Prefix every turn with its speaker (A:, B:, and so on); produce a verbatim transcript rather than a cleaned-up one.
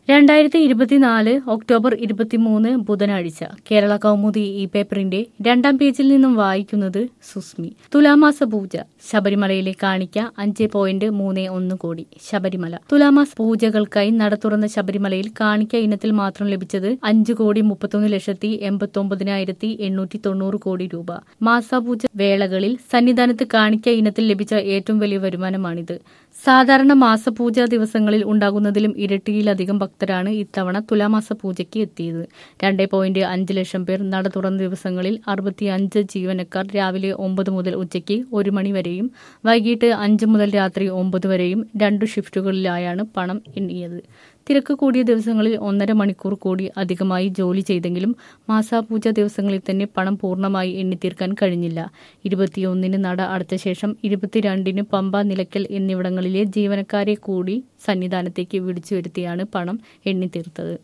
A: രണ്ടായിരത്തി ഇരുപത്തിനാല് ഒക്ടോബർ ഇരുപത്തിമൂന്ന് ബുധനാഴ്ച കേരള കൗമുദി ഈ പേപ്പറിന്റെ രണ്ടാം പേജിൽ നിന്നും വായിക്കുന്നത് സുസ്മി. തുലാമാസ പൂജ ശബരിമലയിലെ കാണിക്ക അഞ്ച് പോയിന്റ് മൂന്ന് ഒന്ന് കോടി. ശബരിമല തുലാമാസ പൂജകൾക്കായി നട തുറന്ന ശബരിമലയിൽ കാണിക്ക ഇനത്തിൽ മാത്രം ലഭിച്ചത് അഞ്ചു കോടി മുപ്പത്തൊന്ന് ലക്ഷത്തി എൺപത്തി ഒമ്പതിനായിരത്തി എണ്ണൂറ്റി തൊണ്ണൂറ് കോടി രൂപ. മാസാപൂജ വേളകളിൽ സന്നിധാനത്ത് കാണിക്ക ഇനത്തിൽ ലഭിച്ച ഏറ്റവും വലിയ വരുമാനമാണിത്. സാധാരണ മാസപൂജാ ദിവസങ്ങളിൽ ഉണ്ടാകുന്നതിലും ഇരട്ടിയിലധികം ഭക്തരാണ് ഇത്തവണ തുലാമാസ പൂജയ്ക്ക് എത്തിയത്. രണ്ട് പോയിന്റ് അഞ്ച് ലക്ഷം പേർ നട തുറന്ന ദിവസങ്ങളിൽ അറുപത്തി അഞ്ച് ജീവനക്കാർ രാവിലെ ഒമ്പത് മുതൽ ഉച്ചയ്ക്ക് ഒരു മണി വരെയും വൈകിട്ട് അഞ്ച് മുതൽ രാത്രി ഒമ്പത് വരെയും രണ്ടു ഷിഫ്റ്റുകളിലായാണ് പണം എണ്ണിയത്. തിരക്ക് കൂടിയ ദിവസങ്ങളിൽ ഒന്നര മണിക്കൂർ കൂടി അധികമായി ജോലി ചെയ്തെങ്കിലും മാസാപൂജ ദിവസങ്ങളിൽ തന്നെ പണം പൂർണ്ണമായി എണ്ണിത്തീർക്കാൻ കഴിഞ്ഞില്ല. ഇരുപത്തിയൊന്നിന് നട അടച്ച ശേഷം ഇരുപത്തിരണ്ടിന് പമ്പ, നിലയ്ക്കൽ എന്നിവിടങ്ങളിലെ ജീവനക്കാരെ കൂടി സന്നിധാനത്തേക്ക് വിളിച്ചു വരുത്തിയാണ് പണം എണ്ണിത്തീർത്തത്.